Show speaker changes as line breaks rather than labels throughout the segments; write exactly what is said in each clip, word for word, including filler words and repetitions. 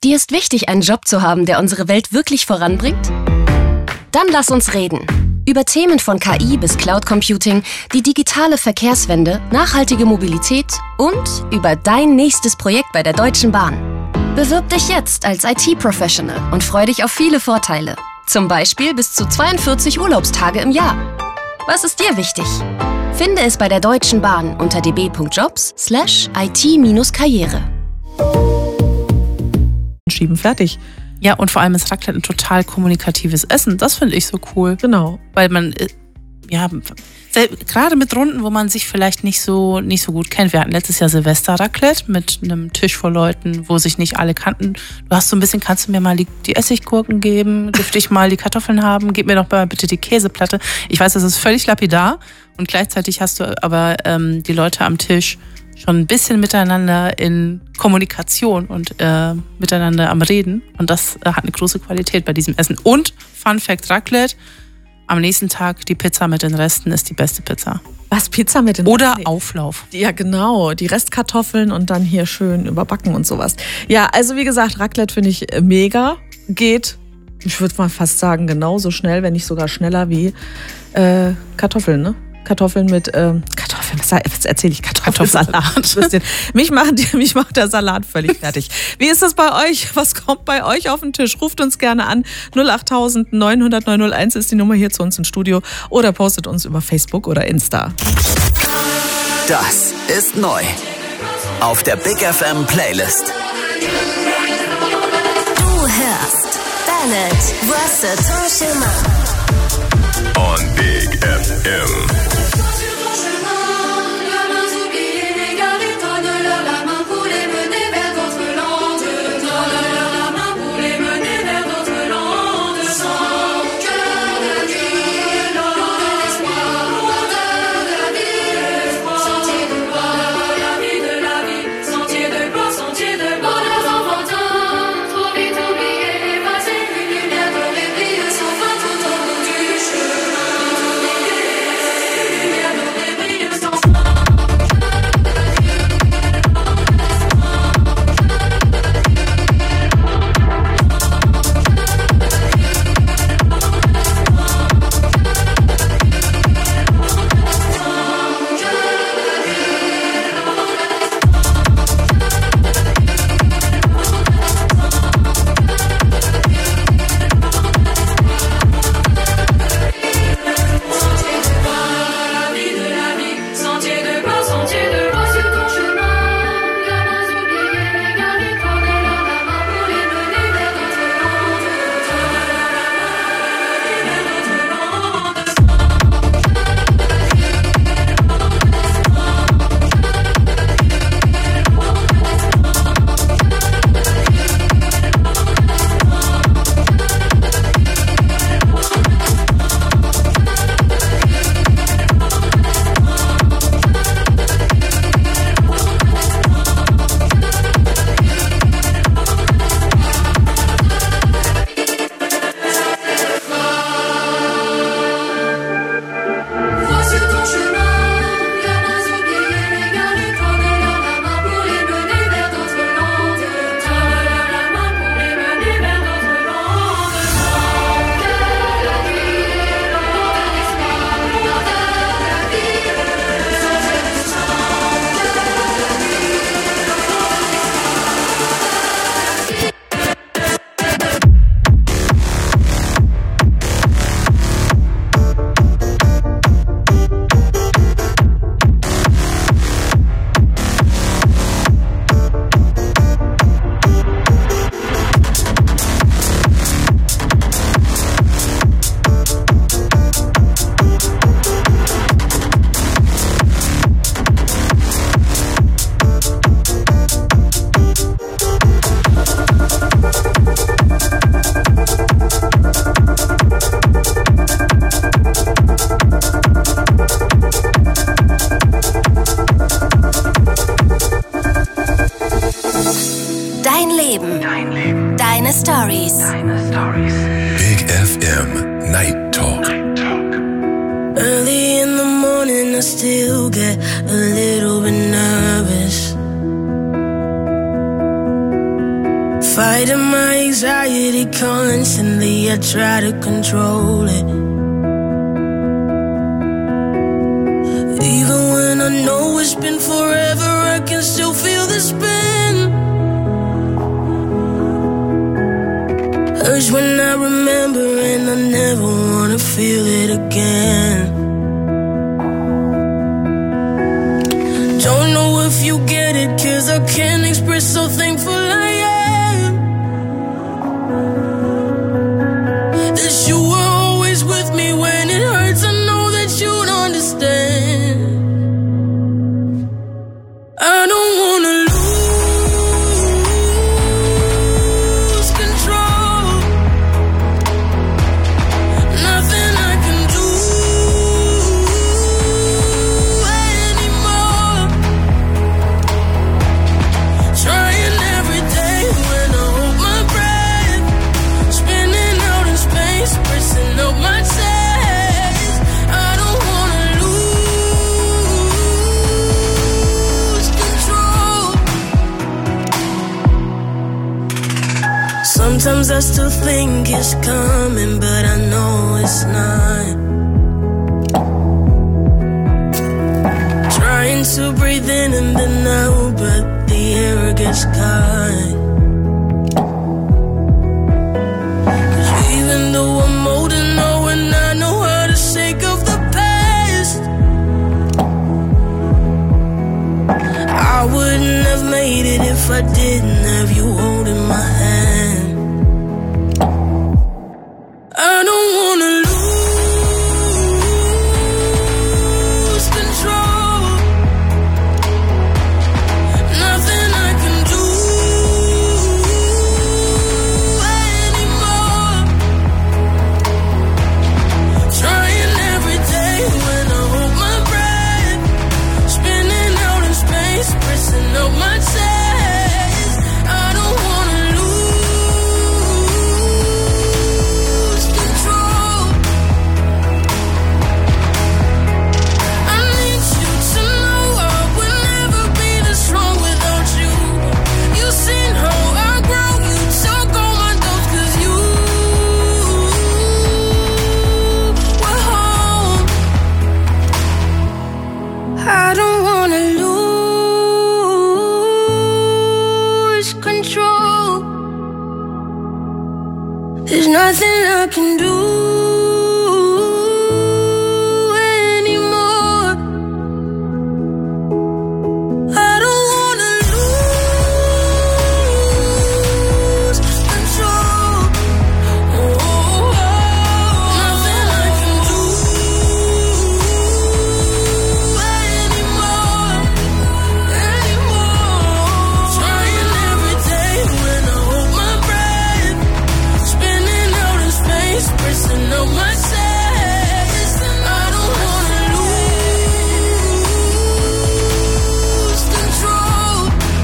Dir ist wichtig, einen Job zu haben, der unsere Welt wirklich voranbringt? Dann lass uns reden. Über Themen von K I bis Cloud Computing, die digitale Verkehrswende, nachhaltige Mobilität und über dein nächstes Projekt bei der Deutschen Bahn. Bewirb dich jetzt als I T-Professional und freu dich auf viele Vorteile. Zum Beispiel bis zu zweiundvierzig Urlaubstage im Jahr. Was ist dir wichtig? Finde es bei der Deutschen Bahn unter db.jobs slash it-karriere.
Schieben, fertig.
Ja, und vor allem ist Raclette ein total kommunikatives Essen. Das finde ich so cool.
Genau.
Weil man, ja, gerade mit Runden, wo man sich vielleicht nicht so, nicht so gut kennt. Wir hatten letztes Jahr Silvester-Raclette mit einem Tisch voll Leuten, wo sich nicht alle kannten. Du hast so ein bisschen, kannst du mir mal die, die Essiggurken geben? Dürfte ich mal die Kartoffeln haben? Gib mir doch mal bitte die Käseplatte. Ich weiß, das ist völlig lapidar. Und gleichzeitig hast du aber ähm, die Leute am Tisch schon ein bisschen miteinander in Kommunikation und äh, miteinander am Reden. Und das äh, hat eine große Qualität bei diesem Essen. Und, Fun Fact, Raclette, am nächsten Tag die Pizza mit den Resten ist die beste Pizza.
Was, Pizza mit den
Oder
Resten?
Auflauf.
Ja, genau. Die Restkartoffeln und dann hier schön überbacken und sowas. Ja, also wie gesagt, Raclette finde ich mega. Geht, ich würde mal fast sagen, genauso schnell, wenn nicht sogar schneller wie äh, Kartoffeln, ne? Kartoffeln mit, ähm, Kartoffeln, was, was erzähle ich? Kartoffelsalat. mich, macht, mich macht der Salat völlig fertig. Wie ist das bei euch? Was kommt bei euch auf den Tisch? Ruft uns gerne an. null acht neun null null neun null eins ist die Nummer hier zu uns im Studio. Oder postet uns über Facebook oder Insta.
Das ist neu. Auf der Big F M Playlist.
Du hörst Bennett versus.
On Big F M.
Stories.
Big F M Night Talk.
Early in the morning I still get a little bit nervous. Fighting my anxiety constantly, I try to control it. Even when I know it's been forever, I can still feel the spin. Hurts when I remember and I never wanna feel it again. Don't know if you get it, cause I can't express how thankful I am that you were always with me when it hurts. I know that you'd understand. I don't wanna lose control. Nothing I can do anymore. Trying every day when I hold my breath, spinning out in space, pressing up my chest. I don't wanna lose control. Sometimes I still think it's coming, but I know it's not. Trying to breathe in and then out, but the air gets caught. 'Cause even though I'm old and know and I know how to shake off the past, I wouldn't have made it if I didn't have you holding my hand. I don't wanna lose control. Nothing I can do anymore. Trying every day when I hold my breath, spinning out in space, pressing up my chest. I don't wanna lose control. I need you to know I would never be this strong without you. You seen how I grow, you took all my doubts 'cause you were home. I don't wanna lose control. There's nothing I can do anymore. I don't wanna lose control. Oh, nothing I can do anymore. Anymore. Trying every day when I hold my breath, spinning out in space, pressing up my chest. I don't wanna lose control.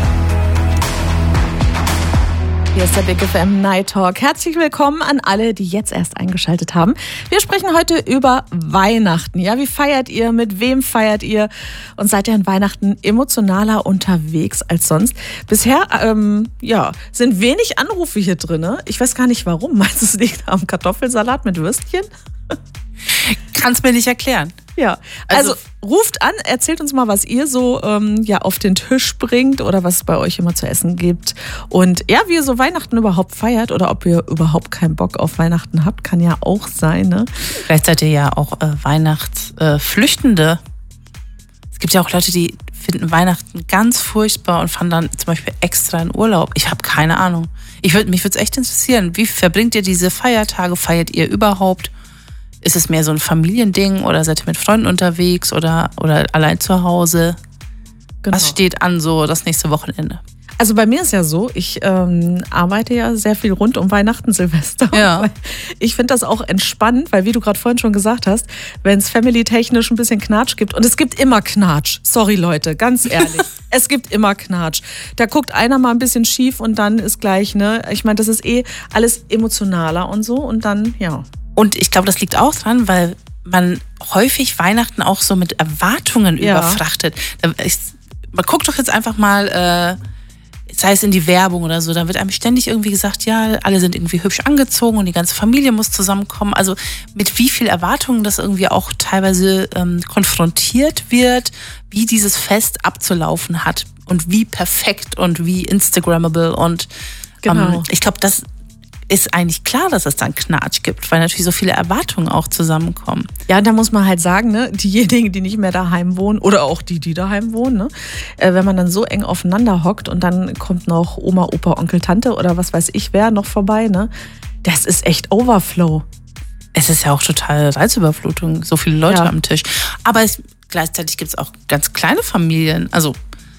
Hier ist der Big F M Night Talk. Herzlich willkommen an alle, die jetzt erst eingeschaltet haben. Wir sprechen heute über Weihnachten. Ja, wie feiert ihr? Mit wem feiert ihr? Und seid ihr an Weihnachten emotionaler unterwegs als sonst? Bisher ähm, ja, sind wenig Anrufe hier drin. Ich weiß gar nicht warum. Meinst du, es liegt am Kartoffelsalat mit Würstchen?
Kannst mir nicht erklären.
Ja, also,
Also-
ruft an, erzählt uns mal, was ihr so ähm, ja, auf den Tisch bringt oder was es bei euch immer zu essen gibt. Und ja, wie ihr so Weihnachten überhaupt feiert oder ob ihr überhaupt keinen Bock auf Weihnachten habt, kann ja auch sein. Ne?
Vielleicht seid ihr ja auch äh, Weihnachtsflüchtende. Äh, es gibt ja auch Leute, die finden Weihnachten ganz furchtbar und fahren dann zum Beispiel extra in Urlaub. Ich habe keine Ahnung. Ich würd, mich würde es echt interessieren. Wie verbringt ihr diese Feiertage? Feiert ihr überhaupt? Ist es mehr so ein Familiending oder seid ihr mit Freunden unterwegs oder, oder allein zu Hause?
Genau.
Was steht an so das nächste Wochenende?
Also bei mir ist ja so, ich ähm, arbeite ja sehr viel rund um Weihnachten, Silvester.
Ja.
Ich finde das auch entspannend, weil wie du gerade vorhin schon gesagt hast, wenn es family-technisch ein bisschen Knatsch gibt, und es gibt immer Knatsch, sorry Leute, ganz ehrlich, es gibt immer Knatsch. Da guckt einer mal ein bisschen schief und dann ist gleich, ne, ich meine, das ist eh alles emotionaler und so und dann, ja.
Und ich glaube, das liegt auch dran, weil man häufig Weihnachten auch so mit Erwartungen
Ja.
überfrachtet. Ich, man guckt doch jetzt einfach mal äh, sei es in die Werbung oder so, da wird einem ständig irgendwie gesagt, ja, alle sind irgendwie hübsch angezogen und die ganze Familie muss zusammenkommen. Also mit wie viel Erwartungen das irgendwie auch teilweise ähm, konfrontiert wird, wie dieses Fest abzulaufen hat und wie perfekt und wie Instagrammable und
Genau.
ähm, ich glaube, das ist eigentlich klar, dass es dann Knatsch gibt, weil natürlich so viele Erwartungen auch zusammenkommen.
Ja, da muss man halt sagen, ne, diejenigen, die nicht mehr daheim wohnen oder auch die, die daheim wohnen, ne, äh, wenn man dann so eng aufeinander hockt und dann kommt noch Oma, Opa, Onkel, Tante oder was weiß ich wer noch vorbei, ne, das ist echt Overflow.
Es ist ja auch total Reizüberflutung, so viele Leute
Ja.
am Tisch. Aber es, gleichzeitig gibt es auch ganz kleine Familien. Also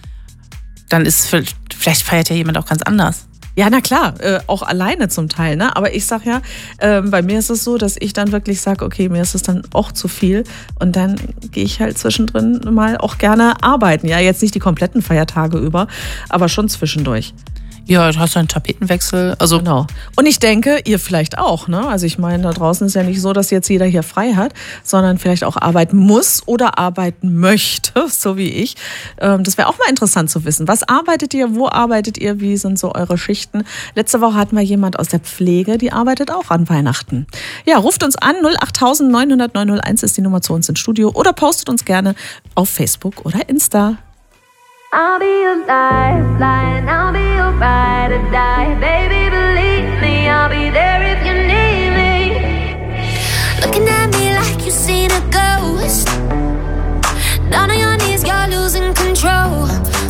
dann ist vielleicht feiert ja jemand auch ganz anders.
Ja, na klar, äh, auch alleine zum Teil, ne? Aber ich sag ja, äh, bei mir ist es so, dass ich dann wirklich sage, okay, mir ist es dann auch zu viel und dann gehe ich halt zwischendrin mal auch gerne arbeiten. Ja, jetzt nicht die kompletten Feiertage über, aber schon zwischendurch.
Ja, du hast einen Tapetenwechsel. Also
Genau. Und ich denke, ihr vielleicht auch, ne? Also ich meine, da draußen ist ja nicht so, dass jetzt jeder hier frei hat, sondern vielleicht auch arbeiten muss oder arbeiten möchte, so wie ich. Ähm, Das wäre auch mal interessant zu wissen. Was arbeitet ihr? Wo arbeitet ihr? Wie sind so eure Schichten? Letzte Woche hatten wir jemand aus der Pflege, die arbeitet auch an Weihnachten. Ja, ruft uns an, null acht neun null null neun null eins ist die Nummer zu uns ins Studio oder postet uns gerne auf Facebook oder Insta.
I'll be your lifeline, I'll be your ride or die. Baby, believe me, I'll be there if you need me.
Looking at me like you seen a ghost. Down on your knees, you're losing control.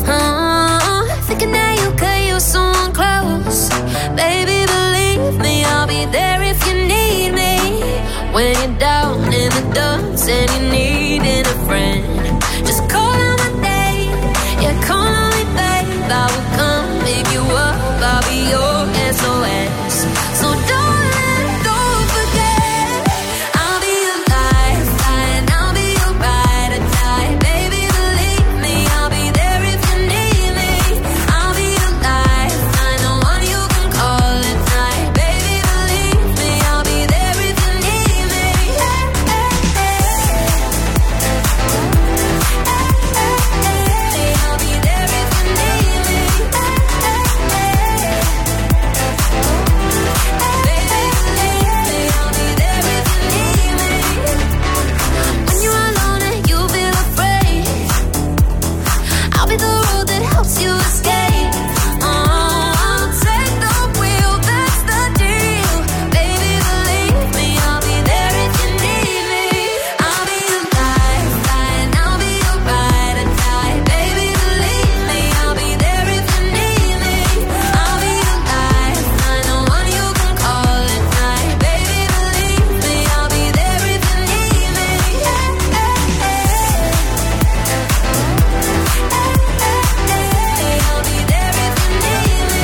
Uh, thinking that you could use someone close. Baby, believe me, I'll be there if you need me. When you're down in the dumps and you're needing a friend, just call out my name. Yeah, call on me, babe. I will come pick you up. I'll be your S O S. So darling, don't forget, I'll be your lifeline, I'll be your ride or die. Baby, believe me, I'll be there if you need me. I'll be your lifeline, the one you can call at night. Baby, believe me, I'll be there if you need me. Hey, hey, hey. Hey, I'll be there if you need me. Baby, believe me, I'll be there if you need me. When you're alone and you feel afraid, I'll be the road that helps you escape. Oh, I'll take the wheel, that's the deal. Baby, believe me, I'll be there if you need me. I'll be your lifeline, I'll be your ride or die. Baby, believe me, I'll be there if you need me. I'll be your lifeline, the one you can call at night. Baby, believe me, I'll be there if you need me. Hey, hey, hey. Hey, I'll be there if you need me.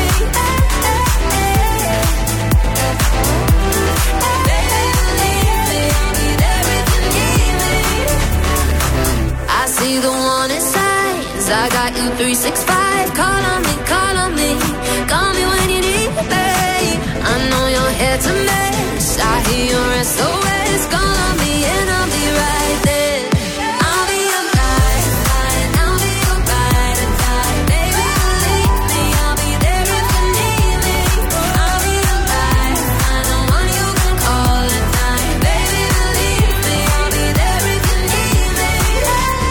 Baby, believe me, I'll be there if you need me. I see the warning signs. I got you three six five. Call on me, call on me. Call me when you need me. I know you're here to mess. I hear your S O S. Call on me and I'll be right there. I'll be your lifeline, I'll be your ride or die. Baby, believe me, I'll be there if you need me. I'll be your lifeline, the one you can call at night. Baby, believe me, I'll be there if you need me. Oh,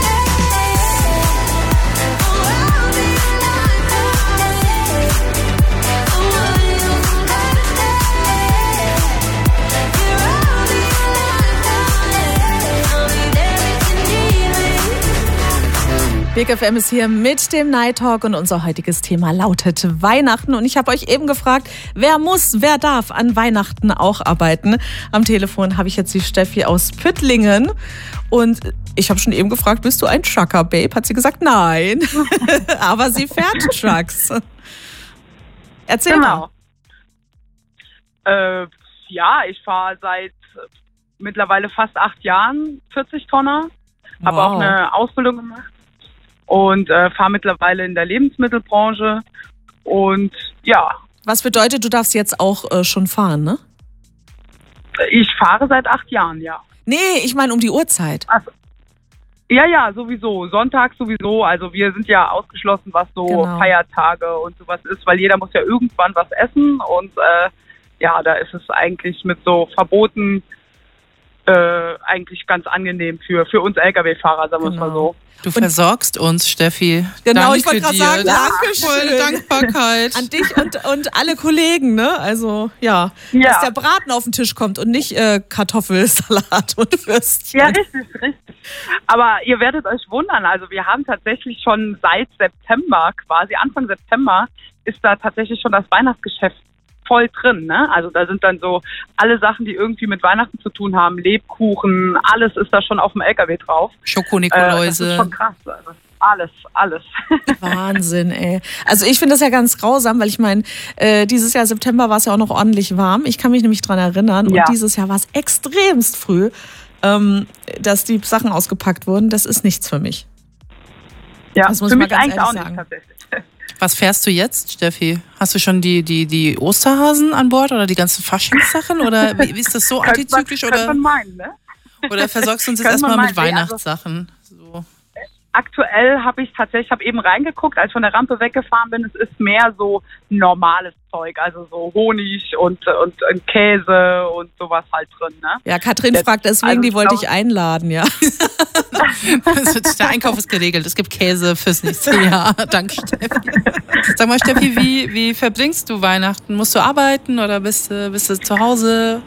I'll be your lifeline, the one you can call at night. Yeah, I'll be your lifeline, I'll be there if you need me.
Big F M ist hier mit dem Night Talk und unser heutiges Thema lautet Weihnachten. Und ich habe euch eben gefragt, wer muss, wer darf an Weihnachten auch arbeiten? Am Telefon habe ich jetzt die Steffi aus Püttlingen. Und ich habe schon eben gefragt, bist du ein Trucker, Babe? Hat sie gesagt, nein. Aber sie fährt Trucks. Erzähl
Genau.
mal.
Äh, ja, ich fahre seit mittlerweile fast acht Jahren vierzig Tonner. Habe
Wow.
auch eine Ausbildung gemacht und äh, fahre mittlerweile in der Lebensmittelbranche. Und ja,
Was bedeutet, du darfst jetzt auch äh, schon fahren, ne?
ich fahre seit acht Jahren, ja.
Nee, ich meine um die Uhrzeit.
Also, Ja, ja, sowieso. Sonntag sowieso. Also wir sind ja ausgeschlossen, was so
Genau.
Feiertage und sowas ist, weil jeder muss ja irgendwann was essen und äh, ja, da ist es eigentlich mit so Verboten äh, eigentlich ganz angenehm für, für uns L K W-Fahrer, sagen wir es mal so.
Du versorgst uns, Steffi.
Genau,
Danke
ich wollte gerade
dir.
sagen,
Das
danke
ist voll
schön.
Dankbarkeit.
An dich und, und alle Kollegen, ne? Also, ja,
Ja.
dass der Braten auf den Tisch kommt und nicht äh, Kartoffelsalat und Würstchen.
Ja, richtig, richtig. Aber ihr werdet euch wundern, also wir haben tatsächlich schon seit September, quasi Anfang September, ist da tatsächlich schon das Weihnachtsgeschäft voll drin, ne? Also da sind dann so alle Sachen, die irgendwie mit Weihnachten zu tun haben, Lebkuchen, alles ist da schon auf dem L K W drauf. Äh, das ist
Schoko-Nikoläuse.
schon krass, also alles, alles.
Wahnsinn, ey. Also ich finde das ja ganz grausam, weil ich meine, äh, dieses Jahr September war es ja auch noch ordentlich warm. Ich kann mich nämlich dran erinnern.
Ja.
Und dieses Jahr war es extremst früh, ähm, dass die Sachen ausgepackt wurden. Das ist nichts für mich.
Ja,
Das muss
für
ich mal
mich
ganz
eigentlich
ehrlich
auch nicht
sagen.
tatsächlich.
Was fährst du jetzt, Steffi? Hast du schon die, die, die Osterhasen an Bord oder die ganzen Faschingssachen? Oder wie, wie ist das so
Könnte man-
antizyklisch?
könnte
Oder,
man meinen, ne?
oder versorgst du uns jetzt
Könnte man
erstmal mit
meinen, nee, also-
Weihnachtssachen? So.
Aktuell habe ich tatsächlich, ich habe eben reingeguckt, als ich von der Rampe weggefahren bin, es ist mehr so normales Zeug, also so Honig und, und, und Käse und sowas halt drin, ne?
Ja, Katrin
Jetzt-
fragt deswegen,
also
die
ich
wollte
glaub-
ich einladen, ja.
Also, der Einkauf ist geregelt. Es gibt Käse fürs nächste Jahr. Danke, Steffi. Sag mal, Steffi, wie, wie verbringst du Weihnachten? Musst du arbeiten oder bist du, bist du zu Hause?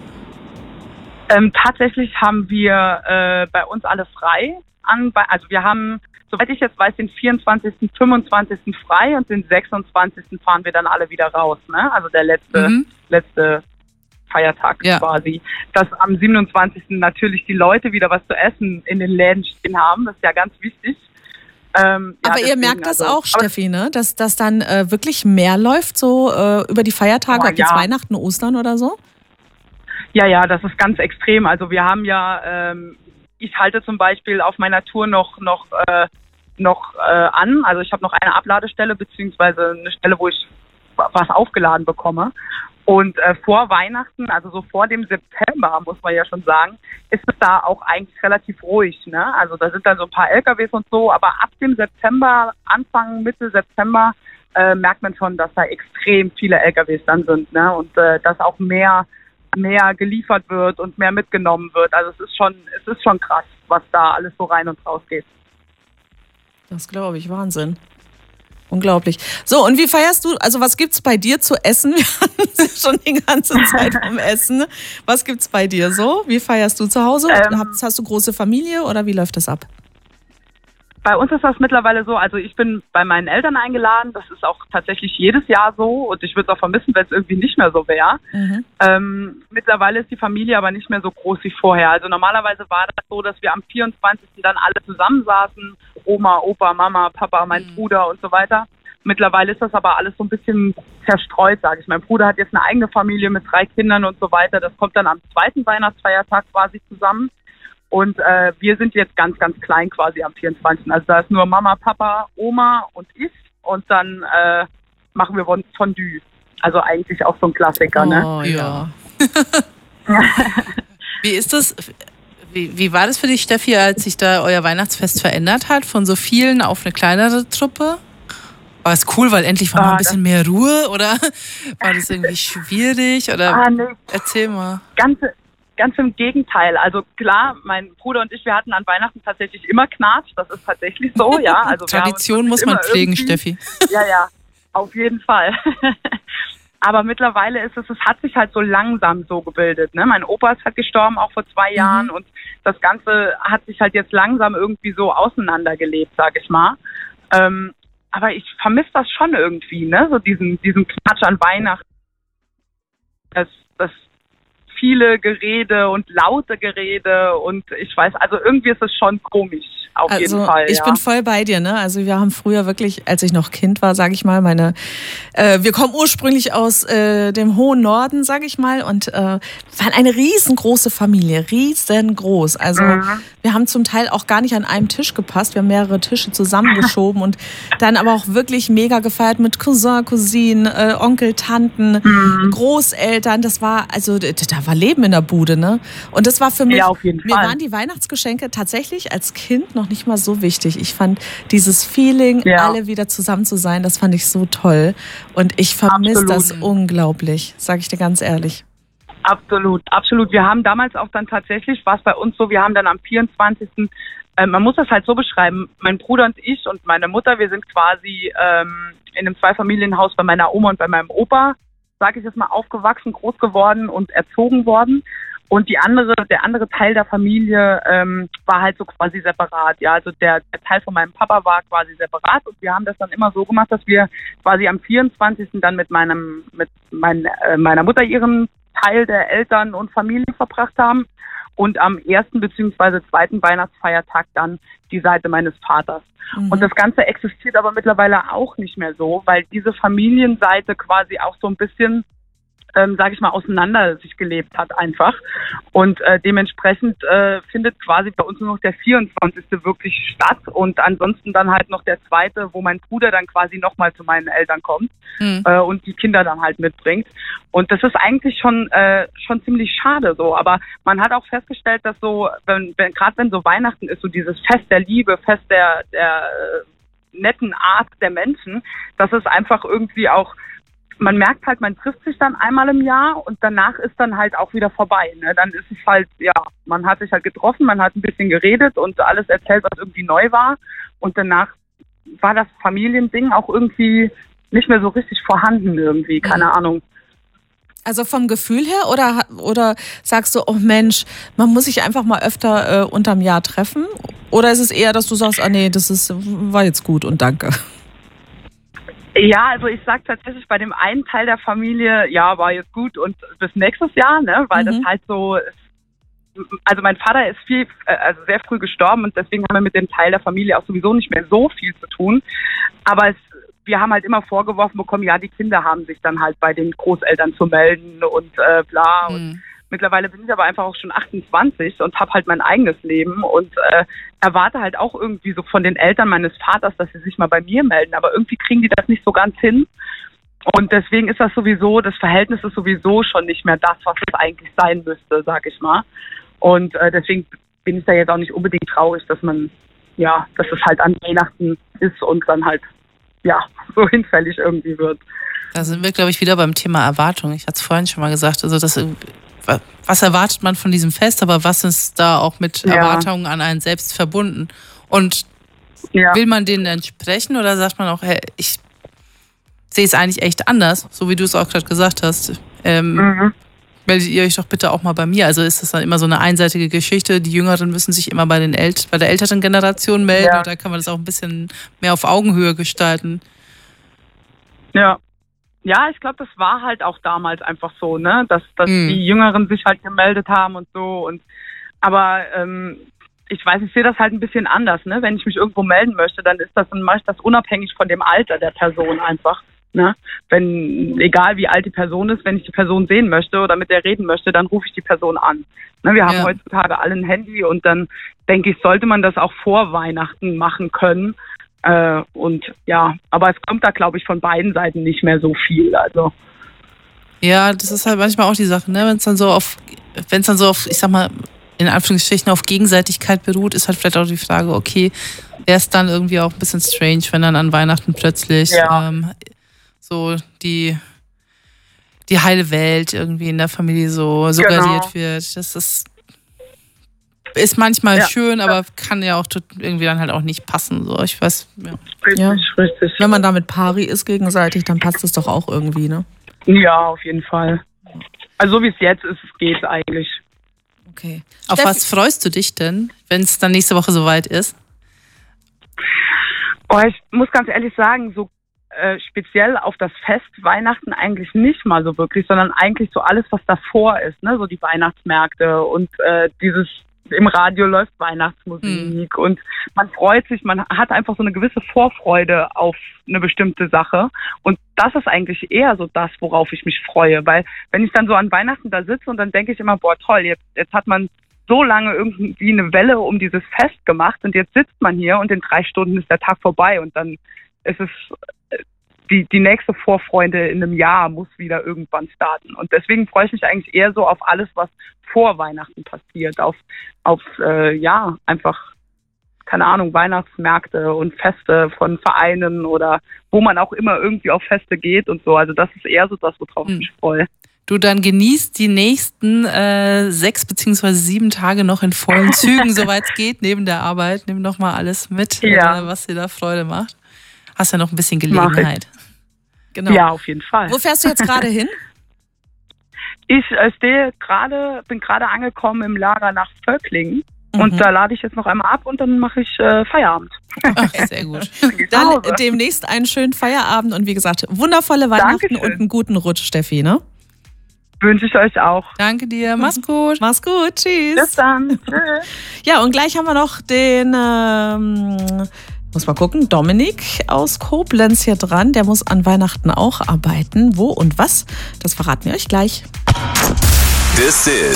Ähm, tatsächlich haben wir äh, bei uns alle frei. An, also wir haben, soweit ich jetzt weiß, den vierundzwanzigsten, fünfundzwanzigsten frei und den sechsundzwanzigsten fahren wir dann alle wieder raus, ne? Also der letzte,
Mhm.
letzte Feiertag
Ja.
quasi. Dass am siebenundzwanzigsten natürlich die Leute wieder was zu essen in den Läden stehen haben, das ist ja ganz wichtig. Ähm, ja,
Aber ihr
deswegen,
merkt das
also,
auch,
aber-
Steffi, ne? Dass das dann äh, wirklich mehr läuft, so äh, über die Feiertage,
Oh,
ob jetzt
ja.
Weihnachten, Ostern oder so?
Ja, ja, das ist ganz extrem. Also wir haben ja, ähm, ich halte zum Beispiel auf meiner Tour noch noch äh, noch äh, an. Also ich habe noch eine Abladestelle beziehungsweise eine Stelle, wo ich was aufgeladen bekomme. Und äh, vor Weihnachten, also so vor dem September, muss man ja schon sagen, ist es da auch eigentlich relativ ruhig, ne? Also da sind dann so ein paar L K Ws und so, aber ab dem September, Anfang, Mitte September, äh, merkt man schon, dass da extrem viele L K Ws dann sind, ne? Und äh, dass auch mehr mehr geliefert wird und mehr mitgenommen wird. Also es ist schon, es ist schon krass, was da alles so rein und raus geht.
Das glaube ich, Wahnsinn. Unglaublich. So, und wie feierst du, also was gibt's bei dir zu essen? Wir hatten es schon die ganze Zeit vom Essen. Was gibt's bei dir so? Wie feierst du zu Hause?
Ähm,
hast, hast du große Familie oder wie läuft das ab?
Bei uns ist das mittlerweile so, also ich bin bei meinen Eltern eingeladen, das ist auch tatsächlich jedes Jahr so und ich würde es auch vermissen, wenn es irgendwie nicht mehr so wäre.
Mhm.
Ähm, mittlerweile ist die Familie aber nicht mehr so groß wie vorher. Also normalerweise war das so, dass wir am vierundzwanzigsten dann alle zusammensaßen, Oma, Opa, Mama, Papa, mein
Mhm.
Bruder und so weiter. Mittlerweile ist das aber alles so ein bisschen zerstreut, sage ich. Mein Bruder hat jetzt eine eigene Familie mit drei Kindern und so weiter. Das kommt dann am zweiten Weihnachtsfeiertag quasi zusammen. Und äh, wir sind jetzt ganz, ganz klein quasi am vierundzwanzigsten Also da ist nur Mama, Papa, Oma und ich. Und dann äh, machen wir Fondue. Also eigentlich auch so ein Klassiker, ne?
Oh, ja.
Wie ist das? Wie, wie war das für dich, Steffi, als sich da euer Weihnachtsfest verändert hat? Von so vielen auf eine kleinere Truppe? War es cool, weil endlich war mal
Ah,
ein bisschen mehr Ruhe? Oder war das irgendwie schwierig? Oder
Ah, nee,
erzähl mal.
ganz, ganz im Gegenteil. Also klar, mein Bruder und ich, wir hatten an Weihnachten tatsächlich immer Knatsch. Das ist tatsächlich so, ja. Also wir haben uns
Tradition muss man
immer
pflegen,
irgendwie-
Steffi.
Ja, ja, auf jeden Fall. Aber mittlerweile ist es, es hat sich halt so langsam so gebildet. Ne? Mein Opa ist halt gestorben, auch vor zwei Jahren. Und das Ganze hat sich halt jetzt langsam irgendwie so auseinandergelebt, sag ich mal. Ähm, aber ich vermisse das schon irgendwie, ne? So diesen, diesen Knatsch an Weihnachten. Das, das viele Gerede und laute Gerede und ich weiß, also irgendwie ist es schon komisch, auf
Also
jeden Fall.
ich
ja.
bin voll bei dir, ne? Also wir haben früher wirklich, als ich noch Kind war, sage ich mal, meine, äh, wir kommen ursprünglich aus äh, dem hohen Norden, sage ich mal, und äh, waren eine riesengroße Familie, riesengroß. Also
Mhm.
wir haben zum Teil auch gar nicht an einem Tisch gepasst, wir haben mehrere Tische zusammengeschoben und dann aber auch wirklich mega gefeiert mit Cousin, Cousinen, äh, Onkel, Tanten,
Mhm.
Großeltern. Das war, also da war Leben in der Bude, ne? Und das war für mich,
Ja, auf jeden
mir
Fall.
waren die Weihnachtsgeschenke tatsächlich als Kind noch noch nicht mal so wichtig. Ich fand dieses Feeling, ja. alle wieder zusammen zu sein, das fand ich so toll. Und ich vermisse das unglaublich, sage ich dir ganz ehrlich.
Absolut, absolut. Wir haben damals auch dann tatsächlich, war es bei uns so, wir haben dann am vierundzwanzigsten Äh, man muss das halt so beschreiben, mein Bruder und ich und meine Mutter, wir sind quasi ähm, in einem Zweifamilienhaus bei meiner Oma und bei meinem Opa, sage ich jetzt mal, aufgewachsen, groß geworden und erzogen worden. Und die andere, der andere Teil der Familie ähm, war halt so quasi separat. Ja, also der, der Teil von meinem Papa war quasi separat und wir haben das dann immer so gemacht, dass wir quasi am vierundzwanzigsten dann mit meinem, mit mein, äh, meiner Mutter ihren Teil der Eltern und Familie verbracht haben und am ersten beziehungsweise zweiten Weihnachtsfeiertag dann die Seite meines Vaters. Mhm. Und das Ganze existiert aber mittlerweile auch nicht mehr so, weil diese Familienseite quasi auch so ein bisschen, ähm, sage ich mal, auseinander sich gelebt hat einfach. Und äh, dementsprechend äh, findet quasi bei uns nur noch der vierundzwanzigste wirklich statt und ansonsten dann halt noch der zweite, wo mein Bruder dann quasi nochmal zu meinen Eltern kommt mhm. äh, und die Kinder dann halt mitbringt. Und das ist eigentlich schon äh, schon ziemlich schade so. Aber man hat auch festgestellt, dass so, wenn, wenn gerade wenn so Weihnachten ist, so dieses Fest der Liebe, Fest der, der äh, netten Art der Menschen, dass es einfach irgendwie auch, man merkt halt, man trifft sich dann einmal im Jahr und danach ist dann halt auch wieder vorbei. Ne? Dann ist es halt, ja, man hat sich halt getroffen, man hat ein bisschen geredet und alles erzählt, was irgendwie neu war. Und danach war das Familiending auch irgendwie nicht mehr so richtig vorhanden irgendwie, keine mhm. Ahnung.
Also vom Gefühl her oder, oder sagst du, oh Mensch, man muss sich einfach mal öfter äh, unterm Jahr treffen? Oder ist es eher, dass du sagst, ah nee, das ist, war jetzt gut und danke?
Ja, also ich sag tatsächlich bei dem einen Teil der Familie, ja, war jetzt gut und bis nächstes Jahr, ne, weil mhm. das halt so, also mein Vater ist viel, also sehr früh gestorben und deswegen haben wir mit dem Teil der Familie auch sowieso nicht mehr so viel zu tun. Aber es, wir haben halt immer vorgeworfen bekommen, ja, die Kinder haben sich dann halt bei den Großeltern zu melden und äh, bla. Mhm. Und mittlerweile bin ich aber einfach auch schon achtundzwanzig und habe halt mein eigenes Leben und äh, erwarte halt auch irgendwie so von den Eltern meines Vaters, dass sie sich mal bei mir melden. Aber irgendwie kriegen die das nicht so ganz hin. Und deswegen ist das sowieso, das Verhältnis ist sowieso schon nicht mehr das, was es eigentlich sein müsste, sag ich mal. Und äh, deswegen bin ich da jetzt auch nicht unbedingt traurig, dass man, ja, dass es halt an Weihnachten ist und dann halt, ja, so hinfällig irgendwie wird.
Da sind wir, glaube ich, wieder beim Thema Erwartung. Ich hatte es vorhin schon mal gesagt, also das, was erwartet man von diesem Fest, aber was ist da auch mit ja. Erwartungen an einen selbst verbunden? Und ja. will man denen entsprechen oder sagt man auch, hey, ich sehe es eigentlich echt anders, so wie du es auch gerade gesagt hast. Ähm, mhm. Meldet ihr euch doch bitte auch mal bei mir. Also ist das dann immer so eine einseitige Geschichte, die Jüngeren müssen sich immer bei den El- bei der älteren Generation melden ja. oder kann man das auch ein bisschen mehr auf Augenhöhe gestalten?
Ja. Ja, ich glaube, das war halt auch damals einfach so, ne, dass, dass mhm. die Jüngeren sich halt gemeldet haben und so. Und aber ähm, ich weiß, ich sehe das halt ein bisschen anders, ne. Wenn ich mich irgendwo melden möchte, dann ist das, dann mache ich das unabhängig von dem Alter der Person einfach, ne. Wenn, egal wie alt die Person ist, wenn ich die Person sehen möchte oder mit der reden möchte, dann rufe ich die Person an. Ne, wir haben ja. heutzutage alle ein Handy und dann denke ich, sollte man das auch vor Weihnachten machen können. Äh, und ja, aber es kommt da, glaube ich, von beiden Seiten nicht mehr so viel. Also
ja, das ist halt manchmal auch die Sache, ne? Wenn es dann so auf, wenn es dann so auf, ich sag mal, in Anführungsstrichen auf Gegenseitigkeit beruht, ist halt vielleicht auch die Frage, okay, wäre es dann irgendwie auch ein bisschen strange, wenn dann an Weihnachten plötzlich ja. ähm, so die die heile Welt irgendwie in der Familie so suggeriert genau. wird. Das ist Ist manchmal ja, schön, aber ja. kann ja auch irgendwie dann halt auch nicht passen. So, ich weiß, ja.
Richtig,
ja.
richtig.
Wenn man damit pari ist gegenseitig, dann passt es doch auch irgendwie, ne?
Ja, auf jeden Fall. Also so wie es jetzt ist, geht eigentlich.
Okay.
Auf Steffi, was freust du dich denn, wenn es dann nächste Woche soweit ist?
Oh, ich muss ganz ehrlich sagen, so äh, speziell auf das Fest Weihnachten eigentlich nicht mal so wirklich, sondern eigentlich so alles, was davor ist, ne? So die Weihnachtsmärkte und äh, dieses im Radio läuft Weihnachtsmusik mhm. und man freut sich, man hat einfach so eine gewisse Vorfreude auf eine bestimmte Sache und das ist eigentlich eher so das, worauf ich mich freue, weil wenn ich dann so an Weihnachten da sitze und dann denke ich immer, boah toll, jetzt, jetzt hat man so lange irgendwie eine Welle um dieses Fest gemacht und jetzt sitzt man hier und in drei Stunden ist der Tag vorbei und dann ist es die, die nächste Vorfreude in einem Jahr muss wieder irgendwann starten. Und deswegen freue ich mich eigentlich eher so auf alles, was vor Weihnachten passiert. Auf, auf äh, ja, einfach keine Ahnung, Weihnachtsmärkte und Feste von Vereinen oder wo man auch immer irgendwie auf Feste geht und so. Also das ist eher so das, worauf ich mich freue.
Du, dann genießt die nächsten äh, sechs beziehungsweise sieben Tage noch in vollen Zügen, soweit es geht, neben der Arbeit. Nimm doch mal alles mit,
Ja.
äh, was dir da Freude macht. Hast ja noch ein bisschen Gelegenheit.
Genau.
Ja, auf jeden Fall.
Wo fährst du jetzt gerade hin?
Ich äh, stehe gerade, bin gerade angekommen im Lager nach Völklingen und
Mhm.
da lade ich jetzt noch einmal ab und dann mache ich äh, Feierabend.
Ach, sehr gut.
Dann
Hause.
demnächst einen schönen Feierabend und wie gesagt, wundervolle Weihnachten
Dankeschön.
und einen guten Rutsch, Steffi, ne?
Wünsche ich euch auch.
Danke dir, mach's gut.
Mach's gut, tschüss.
Bis dann. Tschüss.
Ja, und gleich haben wir noch den, ähm, muss mal gucken, Dominik aus Koblenz hier dran. Der muss an Weihnachten auch arbeiten. Wo und was? Das verraten wir euch gleich.
This is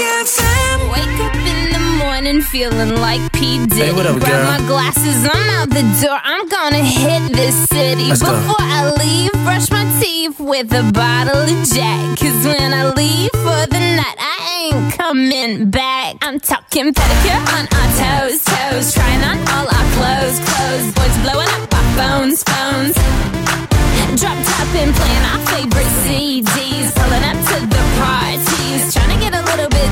Wake up in the morning feeling like P. Diddy.
Hey, what up,
Grab
girl?
my glasses, I'm out the door. I'm gonna hit this city.
Let's go.
Before I leave, brush my teeth with a bottle of Jack. Cause when I leave for the night, I ain't coming back. I'm talking pedicure on our toes, toes. Trying on all our clothes, clothes. Boys blowing up our phones, phones. Drop top and playing our favorite C Ds. Pulling up to the parties. Trying to get a little bit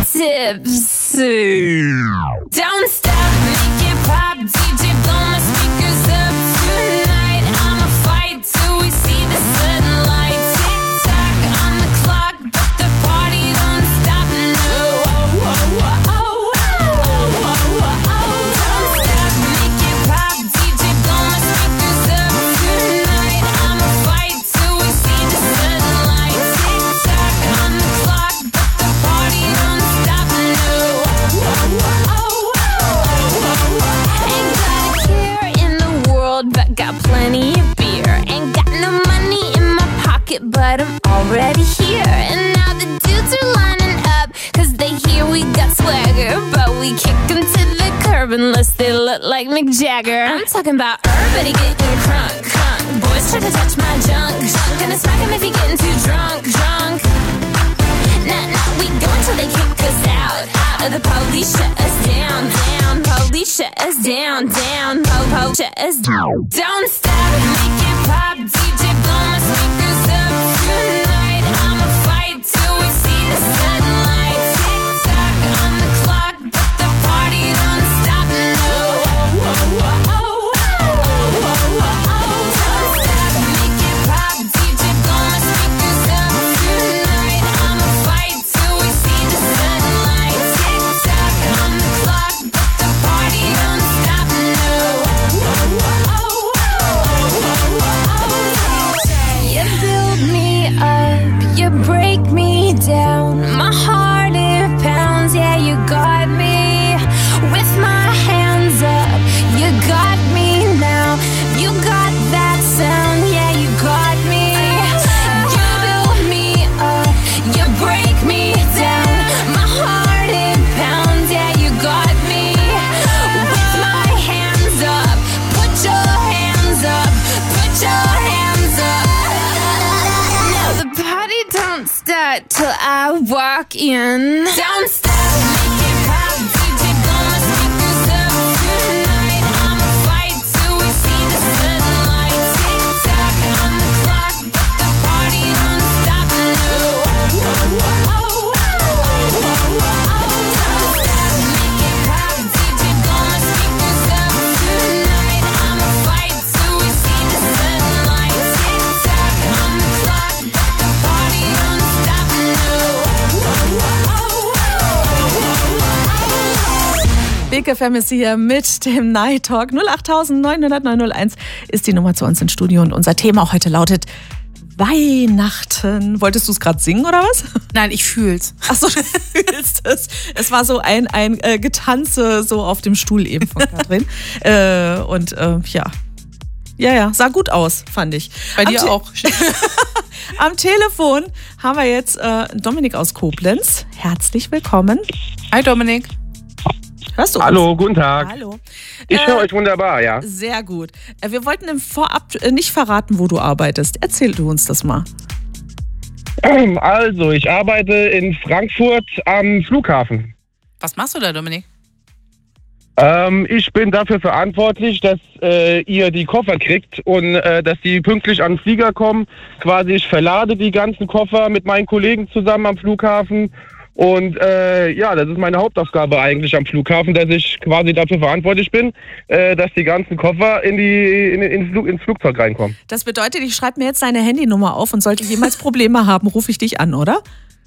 tipsy. Don't stop, make it pop. D J, blow my speakers up tonight. I'ma fight till we see the sunlight. Tick tock on the clock, but the party don't stop. No. Oh, oh, oh, oh, oh, oh, oh, oh. Don't stop, make it pop. D J, blow my speakers up tonight. I'ma fight till we see the sunlight. Tick tock on the clock, but the party don't stop. No. Oh, oh, oh, oh, oh, oh. Ain't got a care in the world, but got plenty of beer. Ain't got no money in my pocket, but I'm already here. And now the dudes are lining up, cause they hear we got swagger. But we kick them to the curb unless they look like Mick Jagger. I'm talking about everybody getting crunk, crunk. Boys try to touch my junk, junk. Gonna smack him if he getting too drunk, drunk. Nah, nah, we go until they kick us out, out. Or the police shut us down, down. Police shut us down, down. Po, po, shut us down. Don't stop, make it pop. D J, blow my speakers up tonight. I'ma fight till we see the sunlight. Tick tock on the clock, but the party don't stop. No. Oh, oh, oh, oh, oh, oh, oh, oh. Don't stop, make it pop. D J, blow my speakers up tonight. I'ma fight till we see the sunlight. Tick tock on the clock, but the party don't stop. No. Oh, oh, oh, oh, oh, oh. You build me up, you break me down. My heart it pounds, yeah, you got me. With my hands up, you got me now. You got that sound, yeah, you got me. You build me up, you break me down. My heart it pounds, yeah, you got me. With my hands up, put your hands up, put your hands up. Now the party don't start till I walk in. Don't stop, make it pop. D J, blow my speakers up tonight. I'ma fight till we see the sunlight. Tick tock on the clock, but the party don't stop. No. Oh, oh, oh, oh, oh, oh, oh. Don't stop, make it pop. D J, blow my speakers up tonight. I'ma fight till we see the sunlight. Tick tock on the clock, but the party don't stop. No. Oh, oh, oh, oh, oh, oh.
Big F M ist hier mit dem Night Talk. null acht neun null null neun null eins ist die Nummer zu uns ins Studio und unser Thema heute lautet Weihnachten. Wolltest du es gerade singen oder was?
Nein, ich fühl's.
Achso, du fühlst es. Es war so ein, ein äh, Getanze so auf dem Stuhl eben von Katrin. äh, und äh, ja. Ja, ja, sah gut aus, fand ich.
Bei dir
Te-
auch.
Am Telefon haben wir jetzt äh, Dominik aus Koblenz. Herzlich willkommen.
Hi Dominik.
Hörst du uns?
Hallo, guten Tag.
Hallo.
Ich
Äh,
höre euch wunderbar, ja.
Sehr gut. Äh, Wir wollten im Vorab äh, nicht verraten, wo du arbeitest. Erzähl du uns das mal.
Also, ich arbeite in Frankfurt am Flughafen.
Was machst du da, Dominik?
Ähm, ich bin dafür verantwortlich, dass äh, ihr die Koffer kriegt und äh, dass die pünktlich an den Flieger kommen. Quasi ich verlade die ganzen Koffer mit meinen Kollegen zusammen am Flughafen. Und äh, ja, das ist meine Hauptaufgabe eigentlich am Flughafen, dass ich quasi dafür verantwortlich bin, äh, dass die ganzen Koffer in die in, in, Flug, ins Flugzeug reinkommen.
Das bedeutet, ich schreibe mir jetzt deine Handynummer auf und sollte ich jemals Probleme haben, rufe ich dich an, oder?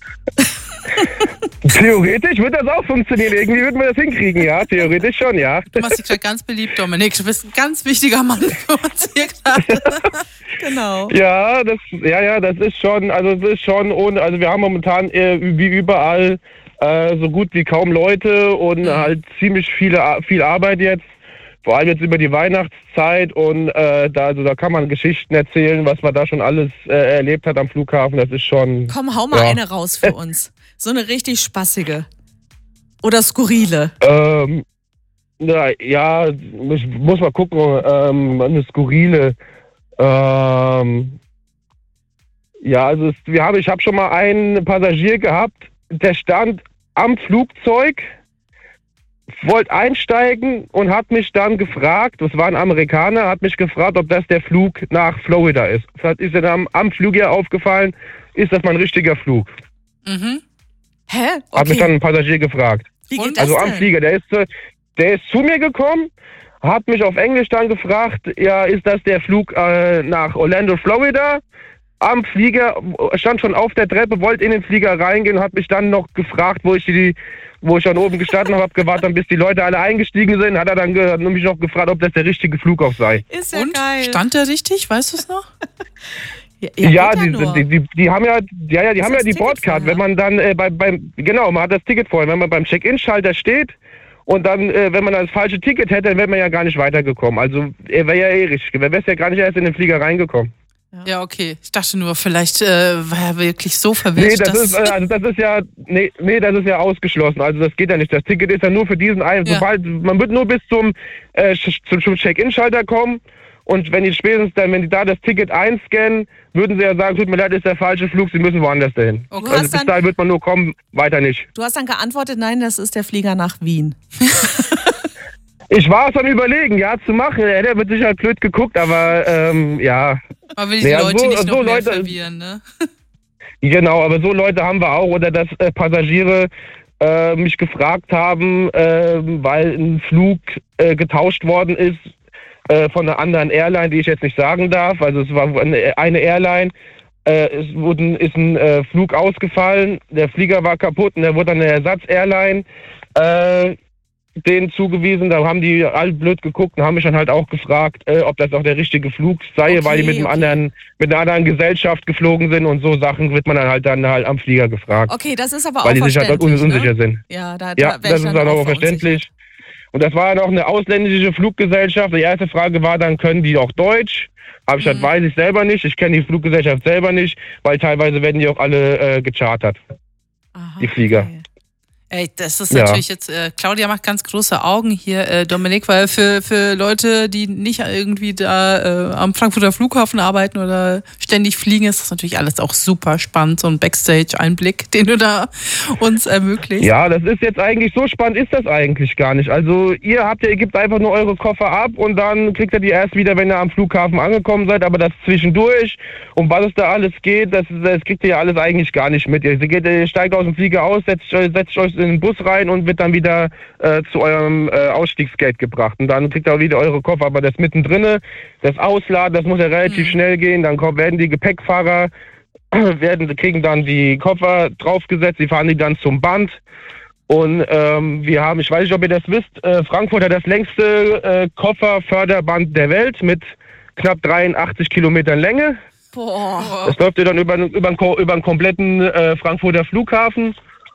Theoretisch wird das auch funktionieren. Irgendwie würden wir das hinkriegen, ja. Theoretisch schon, ja.
Du machst dich gerade ganz beliebt, Dominik. Du bist ein ganz wichtiger Mann für uns hier gerade.
Genau.
Ja, das, ja, ja, das ist schon, also es ist schon ohne, also wir haben momentan äh, wie überall äh, so gut wie kaum Leute und halt ziemlich viele, viel Arbeit jetzt. Vor allem jetzt über die Weihnachtszeit und äh, da, also da kann man Geschichten erzählen, was man da schon alles äh, erlebt hat am Flughafen. Das ist schon.
Komm, hau mal
ja.
eine raus für uns. So eine richtig spaßige. Oder skurrile.
Ähm, na, ja, ich muss mal gucken, ähm, eine skurrile. Ähm, ja, also es, wir haben, ich habe schon mal einen Passagier gehabt, der stand am Flugzeug, wollte einsteigen und hat mich dann gefragt, das war ein Amerikaner, hat mich gefragt, ob das der Flug nach Florida ist. Das ist mir dann am, am Flug ja aufgefallen, ist das mein richtiger Flug?
Mhm.
Hä? Okay.
Hat mich dann ein Passagier gefragt.
Wie geht
also
das
am
denn?
Flieger, der ist, der ist zu mir gekommen, hat mich auf Englisch dann gefragt, ja, ist das der Flug äh, nach Orlando, Florida? Am Flieger, stand schon auf der Treppe, wollte in den Flieger reingehen, hat mich dann noch gefragt, wo ich die, wo ich dann oben gestanden habe, hab gewartet, bis die Leute alle eingestiegen sind, hat er dann ge- mich noch gefragt, ob das der richtige Flug auch sei.
Ist ja
Und?
geil.
Stand der richtig? Weißt du es noch?
Ja,
Ja,
geht
die,
nur.
die, die, die haben ja, ja, ja die
Ist
haben ja
das
die
Ticket
Boardcard.
vorher?
Wenn man dann äh, bei, beim, genau, man hat das Ticket vorher. Wenn man beim Check-in-Schalter steht und dann, äh, wenn man das falsche Ticket hätte, dann wäre man ja gar nicht weitergekommen. Also er wäre ja eh richtig. Wer wäre ja gar nicht erst in den Flieger reingekommen.
Ja, okay. Ich dachte nur, vielleicht äh, war er wirklich so verwirrt,
Nee, das
dass...
ist, äh, also das ist ja, nee, nee, das ist ja ausgeschlossen. Also das geht ja nicht. Das Ticket ist ja nur für diesen einen.
Ja.
Sobald, man wird nur bis zum, äh, zum, zum Check-in-Schalter kommen. Und wenn die spätestens dann, wenn die da das Ticket einscannen, würden sie ja sagen, tut mir leid, ist der falsche Flug, sie müssen woanders dahin.
Okay.
Du
Also
hast
bis
dann-
dahin wird man nur kommen, weiter nicht.
Du hast dann geantwortet, nein, das ist der Flieger nach Wien.
Ich war es am Überlegen, ja, zu machen. Er hätte mit Sicherheit blöd geguckt, aber ähm, ja,
Man will die
Ja,
Leute
so-
nicht noch
so
mehr
Leute-
verwirren, ne?
genau, aber so Leute haben wir auch. Oder dass äh, Passagiere äh, mich gefragt haben, äh, weil ein Flug äh, getauscht worden ist äh, von einer anderen Airline, die ich jetzt nicht sagen darf. Also es war eine, eine Airline, äh, es wurden, ist ein äh, Flug ausgefallen, der Flieger war kaputt und der wurde an eine Ersatz-Airline äh, denen zugewiesen. Da haben die alle blöd geguckt und haben mich dann halt auch gefragt, äh, ob das auch der richtige Flug sei,
Okay,
weil die mit einem
okay.
anderen, mit einer anderen Gesellschaft geflogen sind und so Sachen wird man dann halt dann halt am Flieger gefragt,
Okay, das ist aber
weil
auch
die sich halt dort
verständlich,
unsicher
ne?
sind.
Ja, da,
Ja,
da wär
das
ich
ist
dann
dann auch
verunsichert.
verständlich. Und das war ja noch eine ausländische Fluggesellschaft. Die erste Frage war dann, können die auch Deutsch? Habe ich gesagt,
Mhm.
weiß ich selber nicht. Ich kenne die Fluggesellschaft selber nicht, weil teilweise werden die auch alle äh, gechartert,
Aha,
die Flieger.
okay.
Ey, das ist
Ja.
natürlich jetzt, äh, Claudia macht ganz große Augen hier, äh, Dominik, weil für, für Leute, die nicht irgendwie da äh, am Frankfurter Flughafen arbeiten oder ständig fliegen, ist das natürlich alles auch super spannend, so ein Backstage-Einblick, den du da uns ermöglicht.
Ja, das ist jetzt eigentlich, so spannend ist das eigentlich gar nicht. Also ihr habt ja, ihr gebt einfach nur eure Koffer ab und dann kriegt ihr die erst wieder, wenn ihr am Flughafen angekommen seid, aber das zwischendurch, um was es da alles geht, das, das kriegt ihr ja alles eigentlich gar nicht mit. Ihr, geht, ihr steigt aus dem Flieger aus, setzt, euch- setzt euch in den Bus rein und wird dann wieder äh, zu eurem äh, Ausstiegsgate gebracht. Und dann kriegt ihr wieder eure Koffer, aber das mittendrin, das Ausladen, das muss ja relativ
Mhm.
schnell gehen, dann kommen, werden die Gepäckfahrer werden, kriegen dann die Koffer draufgesetzt, sie fahren die dann zum Band. Und ähm, wir haben, ich weiß nicht, ob ihr das wisst, äh, Frankfurt hat das längste äh, Kofferförderband der Welt mit knapp dreiundachtzig Kilometern Länge.
Boah.
Das läuft ja dann über, über, den- über den kompletten äh, Frankfurter Flughafen.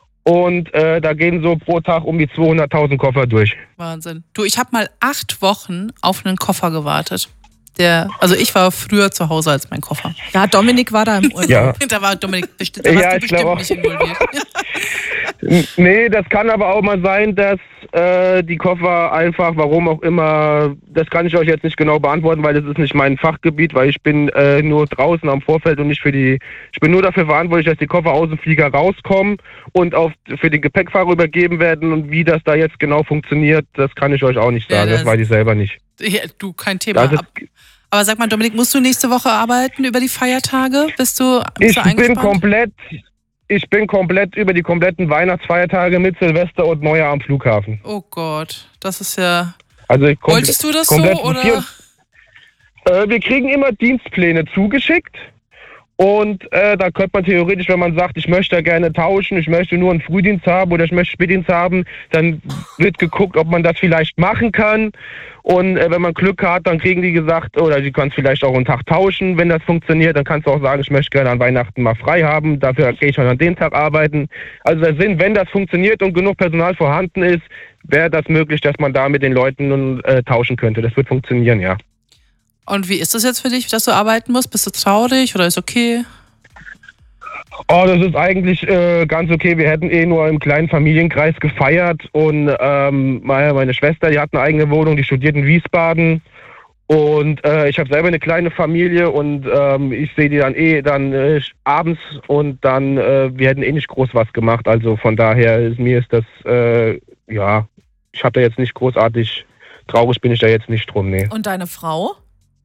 Und äh, da gehen so pro Tag um die zweihunderttausend Koffer durch.
Wahnsinn. Du, ich habe mal acht Wochen auf einen Koffer gewartet. Der, also ich war früher zu Hause als mein Koffer.
Ja, Dominik war da im Urlaub.
Ja.
Da war Dominik bestimmt, da warst
Ja,
du
ich
bestimmt
glaub auch.
nicht involviert.
N- Nee, das kann aber auch mal sein, dass äh, die Koffer einfach, warum auch immer, das kann ich euch jetzt nicht genau beantworten, weil das ist nicht mein Fachgebiet, weil ich bin äh, nur draußen am Vorfeld und nicht für die, ich bin nur dafür verantwortlich, dass die Koffer aus dem Flieger rauskommen und auf, für den Gepäckfahrer übergeben werden, und wie das da jetzt genau funktioniert, das kann ich euch auch nicht sagen, ja, das, das weiß ich selber nicht.
Ja, du, kein Thema.
Also,
Ab, aber sag mal, Dominik, musst du nächste Woche arbeiten über die Feiertage? Bist du, bist
ich
du
bin komplett... Ich bin komplett über die kompletten Weihnachtsfeiertage mit Silvester und Neujahr am Flughafen.
Oh Gott, das ist ja...
Also ich
Wolltest du das so, oder?
Vier, äh, wir kriegen immer Dienstpläne zugeschickt. Und äh, da könnte man theoretisch, wenn man sagt, ich möchte gerne tauschen, ich möchte nur einen Frühdienst haben oder ich möchte Spätdienst haben, dann wird geguckt, ob man das vielleicht machen kann. Und äh, wenn man Glück hat, dann kriegen die gesagt, oder die kannst vielleicht auch einen Tag tauschen, wenn das funktioniert. Dann kannst du auch sagen, ich möchte gerne an Weihnachten mal frei haben, dafür gehe ich dann an den Tag arbeiten. Also der Sinn, wenn das funktioniert und genug Personal vorhanden ist, wäre das möglich, dass man da mit den Leuten äh, tauschen könnte. Das wird funktionieren, ja.
Und wie ist das jetzt für dich, dass du arbeiten musst? Bist du traurig oder ist okay?
Oh, das ist eigentlich äh, ganz okay. Wir hätten eh nur im kleinen Familienkreis gefeiert und ähm, meine, meine Schwester, die hat eine eigene Wohnung, die studiert in Wiesbaden und äh, ich habe selber eine kleine Familie und ähm, ich sehe die dann eh dann äh, abends und dann, äh, wir hätten eh nicht groß was gemacht. Also von daher ist mir ist das, äh, ja, ich habe da jetzt nicht großartig, traurig bin ich da jetzt nicht drum, nee.
Und deine Frau?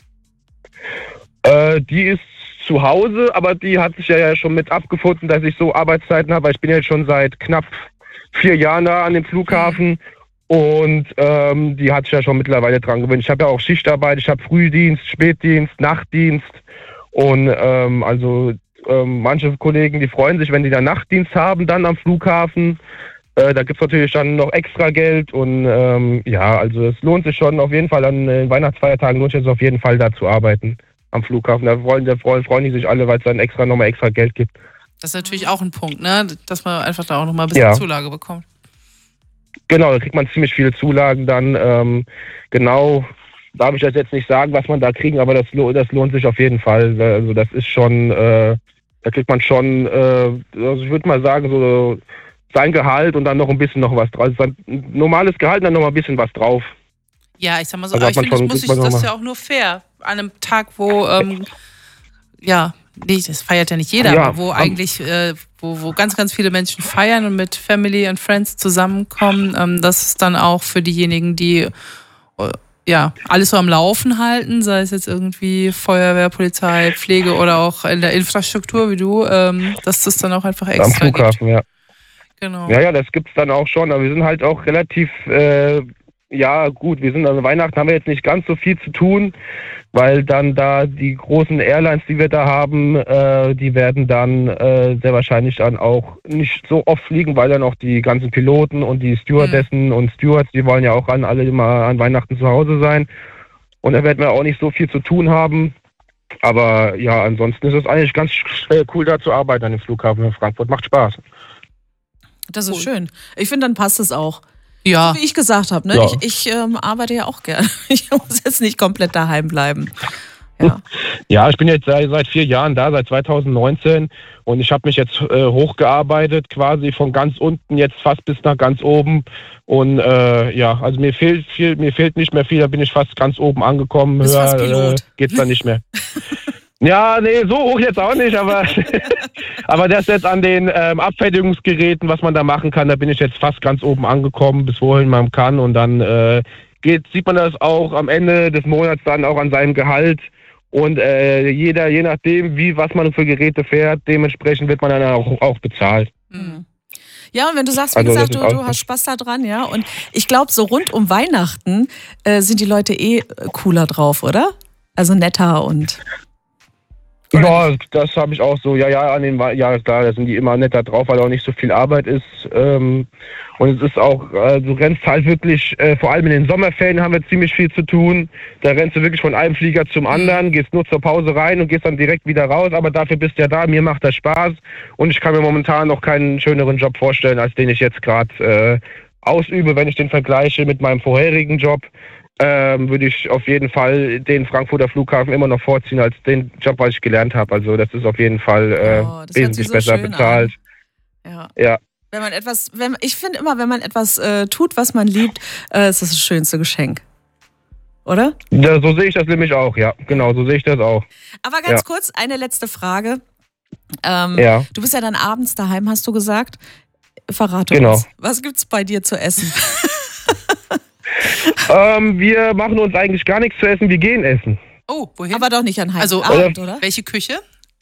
Äh, die ist zu Hause, aber die hat sich ja schon mit abgefunden, dass ich so Arbeitszeiten habe. Ich bin jetzt schon seit knapp vier Jahren da an dem Flughafen und ähm, die hat sich ja schon mittlerweile dran gewöhnt. Ich habe ja auch Schichtarbeit, ich habe Frühdienst, Spätdienst, Nachtdienst und ähm, also ähm, manche Kollegen, die freuen sich, wenn die dann Nachtdienst haben dann am Flughafen. Äh, da gibt es natürlich dann noch extra Geld und ähm, ja, also es lohnt sich schon auf jeden Fall an den Weihnachtsfeiertagen, lohnt sich es auf jeden Fall da zu arbeiten am Flughafen. Da freuen, da freuen, freuen die sich alle, weil es dann extra nochmal extra Geld gibt.
Das ist natürlich auch ein Punkt, ne? Dass man einfach da auch nochmal ein bisschen
ja.
Zulage bekommt.
Genau, da kriegt man ziemlich viele Zulagen dann. Ähm, genau, darf ich das jetzt nicht sagen, was man da kriegen, aber das, das lohnt sich auf jeden Fall. Also das ist schon, äh, da kriegt man schon, äh, also ich würde mal sagen, so sein Gehalt und dann noch ein bisschen noch was drauf. Also sein normales Gehalt und dann noch mal ein bisschen was drauf.
Ja, ich sag mal so,
also
aber ich finde, das, muss ich, das ist ja auch nur fair. An einem Tag, wo, ähm, ja, nee, das feiert ja nicht jeder,
ja,
aber wo eigentlich, äh, wo, wo ganz, ganz viele Menschen feiern und mit Family und Friends zusammenkommen, ähm, das ist dann auch für diejenigen, die, äh, ja, alles so am Laufen halten, sei es jetzt irgendwie Feuerwehr, Polizei, Pflege oder auch in der Infrastruktur wie du, ähm, dass das dann auch einfach extra
am Flughafen,
gibt.
Ja.
Genau.
Ja, ja, das gibt's dann auch schon, aber wir sind halt auch relativ, äh, ja gut, wir sind an Weihnachten, haben wir jetzt nicht ganz so viel zu tun, weil dann da die großen Airlines, die wir da haben, äh, die werden dann äh, sehr wahrscheinlich dann auch nicht so oft fliegen, weil dann auch die ganzen Piloten und die Stewardessen mhm. und Stewards, die wollen ja auch an alle immer an Weihnachten zu Hause sein und da werden wir auch nicht so viel zu tun haben. Aber ja, ansonsten ist es eigentlich ganz äh, cool, da zu arbeiten an dem Flughafen in Frankfurt. Macht Spaß.
Das ist cool. Schön. Ich finde, dann passt es auch.
Ja.
So wie ich gesagt habe, ne?
Ja.
Ich, ich ähm, arbeite ja auch gerne. Ich muss jetzt nicht komplett daheim bleiben. Ja,
ja ich bin jetzt seit, seit vier Jahren da, seit zweitausendneunzehn und ich habe mich jetzt äh, hochgearbeitet, quasi von ganz unten jetzt fast bis nach ganz oben und äh, ja, also mir fehlt viel, mir fehlt nicht mehr viel, da bin ich fast ganz oben angekommen.
Bist
Höher
fast Pilot.
Äh, geht's dann nicht mehr. Ja, nee, so hoch jetzt auch nicht, aber, aber das jetzt an den ähm, Abfertigungsgeräten, was man da machen kann, da bin ich jetzt fast ganz oben angekommen, bis wohin man kann und dann äh, geht, sieht man das auch am Ende des Monats dann auch an seinem Gehalt und äh, jeder, je nachdem, wie, was man für Geräte fährt, dementsprechend wird man dann auch, auch bezahlt.
Mhm. Ja, und wenn du sagst, wie
also,
gesagt, du, du hast Spaß da dran, ja, und ich glaube, so rund um Weihnachten äh, sind die Leute eh cooler drauf, oder? Also netter und...
Ja, das habe ich auch so. Ja, ja, an den ja klar, da sind die immer netter drauf, weil auch nicht so viel Arbeit ist. Ähm, und es ist auch, äh, du rennst halt wirklich, äh, vor allem in den Sommerferien haben wir ziemlich viel zu tun. Da rennst du wirklich von einem Flieger zum anderen, gehst nur zur Pause rein und gehst dann direkt wieder raus. Aber dafür bist du ja da, mir macht das Spaß. Und ich kann mir momentan noch keinen schöneren Job vorstellen, als den ich jetzt gerade äh, ausübe, wenn ich den vergleiche mit meinem vorherigen Job. Ähm, würde ich auf jeden Fall den Frankfurter Flughafen immer noch vorziehen als den Job, was ich gelernt habe. Also das ist auf jeden Fall äh,
oh,
wesentlich
so
besser bezahlt.
Ja.
ja,
Wenn man etwas, wenn, ich finde immer, wenn man etwas äh, tut, was man liebt, äh, ist das das schönste Geschenk. Oder?
Ja, so sehe ich das nämlich auch, ja. Genau, so sehe ich das auch.
Aber ganz
ja.
kurz, eine letzte Frage. Ähm,
ja.
Du bist ja dann abends daheim, hast du gesagt. Verrate
genau.
uns, was gibt's bei dir zu essen?
ähm, wir machen uns eigentlich gar nichts zu essen, wir gehen essen.
Oh, wohin?
Aber doch nicht an
Also,
Heiligabend,
äh,
oder?
Welche Küche?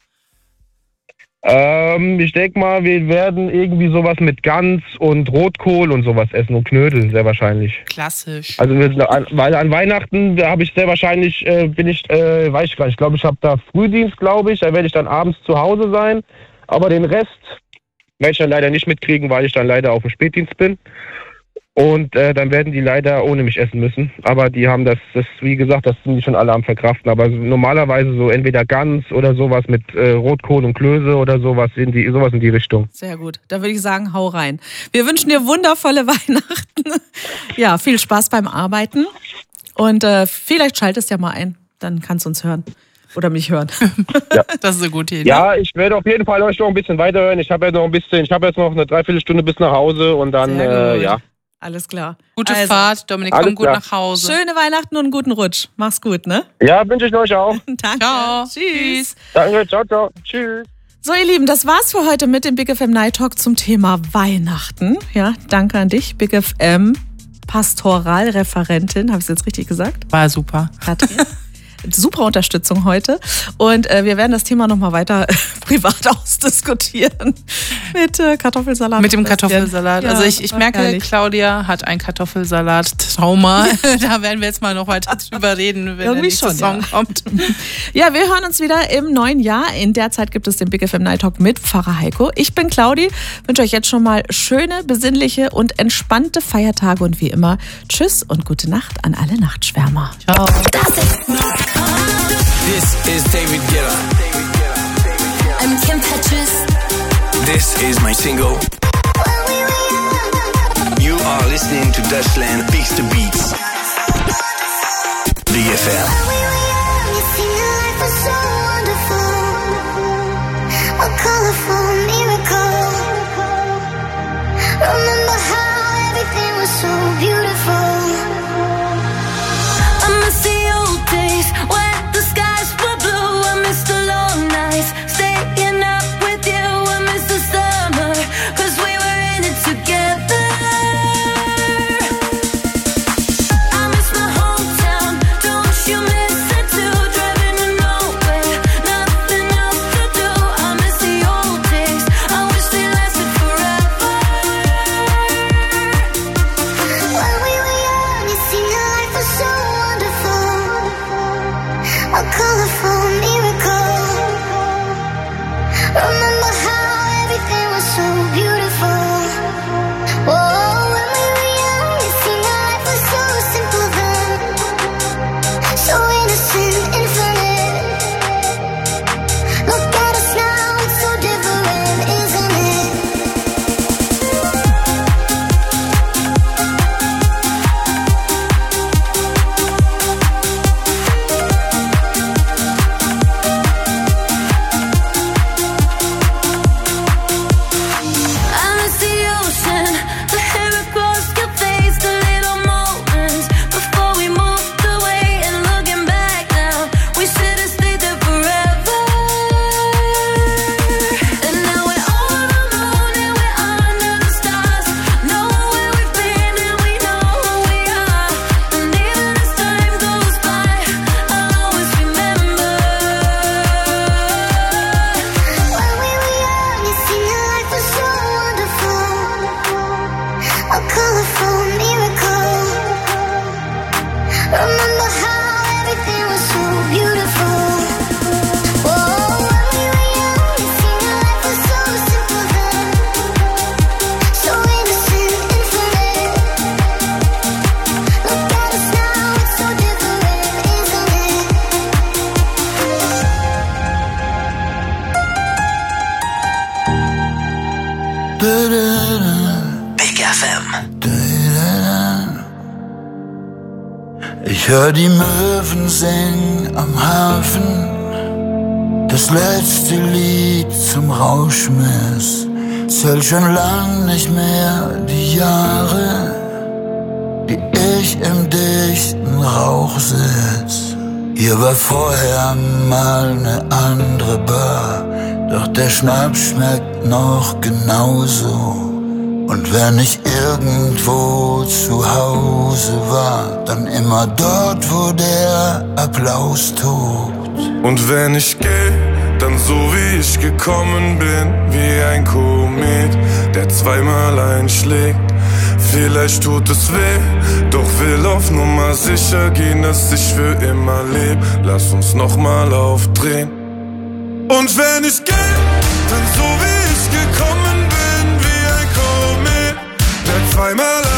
Ähm, ich denke mal, wir werden irgendwie sowas mit Gans und Rotkohl und sowas essen und Knödel, sehr wahrscheinlich.
Klassisch.
Also wir sind an, weil an Weihnachten, da habe ich sehr wahrscheinlich, äh, bin ich, äh, weiß ich gar nicht, ich glaube, ich habe da Frühdienst, glaube ich, da werde ich dann abends zu Hause sein, aber den Rest werde ich dann leider nicht mitkriegen, weil ich dann leider auf dem Spätdienst bin. Und äh, dann werden die leider ohne mich essen müssen. Aber die haben das, das, wie gesagt, das sind die schon alle am Verkraften. Aber normalerweise so entweder Gans oder sowas mit äh, Rotkohl und Klöße oder sowas in die, sowas in die Richtung.
Sehr gut. Da würde ich sagen, hau rein. Wir wünschen dir wundervolle Weihnachten. Ja, viel Spaß beim Arbeiten. Und äh, vielleicht schaltest du ja mal ein. Dann kannst du uns hören. Oder mich hören.
Ja.
Das ist eine gute Idee.
Ja, ich werde auf jeden Fall euch noch ein bisschen weiterhören. Ich habe ja noch ein bisschen, ich habe jetzt noch eine Dreiviertelstunde bis nach Hause und dann, äh, ja.
Alles klar.
Gute
also,
Fahrt, Dominik,
alles
komm gut
klar.
nach Hause.
Schöne Weihnachten und einen guten Rutsch. Mach's gut, ne?
Ja, wünsche ich euch auch.
Danke.
Ciao.
Tschüss.
Danke, ciao, ciao. Tschüss.
So, ihr Lieben, das war's für heute mit dem Big F M Night Talk zum Thema Weihnachten. Ja, danke an dich, Big F M Pastoralreferentin. Habe ich es jetzt richtig gesagt?
War super.
Katrin. Super Unterstützung heute. Und äh, wir werden das Thema nochmal weiter äh, privat ausdiskutieren. Mit äh, Kartoffelsalat.
Mit dem Kartoffelsalat.
Ja,
also ich, ich merke,
herrlich.
Claudia hat ein Kartoffelsalat-Trauma. Da werden wir jetzt mal noch weiter drüber reden, wenn
Irgendwie
der nächste
schon,
Song
ja.
kommt.
Ja, wir hören uns wieder im neuen Jahr. In der Zeit gibt es den Big F M Night Talk mit Pfarrer Heiko. Ich bin Claudi, wünsche euch jetzt schon mal schöne, besinnliche und entspannte Feiertage und wie immer Tschüss und gute Nacht an alle Nachtschwärmer.
Ciao.
This is David Guetta.
I'm Kim Petras.
This is my single. You are listening to Dutchland Beats to Beats. B F M.
Remember how everything was so beautiful. I miss the old days when the skies were blue. I miss the long nights staying up with you. I miss the summer, cause we were in it together. I miss my hometown, don't you miss it too? Driving to nowhere, nothing else to do. I miss the old days, I wish they lasted forever. When we were young, it seemed that life was so wonderful. A colorful miracle. Remember how everything was so beautiful. Oh, when we were young, it seemed that life was so simple then. So innocent, infinite. Look at us now, it's so different, isn't it? I miss the ocean, the hair across your face, the little moments before we moved away. And looking back now, we should have stayed there forever. And now we're all alone and we're under the stars. Know where we've been and we know who we are. And even as time goes by, I'll always remember. When we were young, it seemed that life was so wonderful. A colorful miracle. Remember how everything was so beautiful. Oh, when we were young, it seemed that life was so simple then. So innocent, infinite. Look at us now, it's so different, isn't it?
Big F M.
Ich hör die Möwen singen am Hafen, das letzte Lied zum Rauschmiss. zähl schon lang nicht mehr die Jahre, die ich im dichten Rauch sitz. Hier war vorher mal ne andere Bar, doch der Schnaps schmeckt noch genauso. Und wenn ich irgendwo zu Hause war, dann immer dort, wo der Applaus tobt.
Und wenn ich geh, dann so wie ich gekommen bin, wie ein Komet, der zweimal einschlägt. Vielleicht tut es weh, doch will auf Nummer sicher gehen, dass ich für immer leb. Lass uns nochmal aufdrehen. Und wenn ich geh, dann so wie ich gekommen bin, wie ein Komet, der zweimal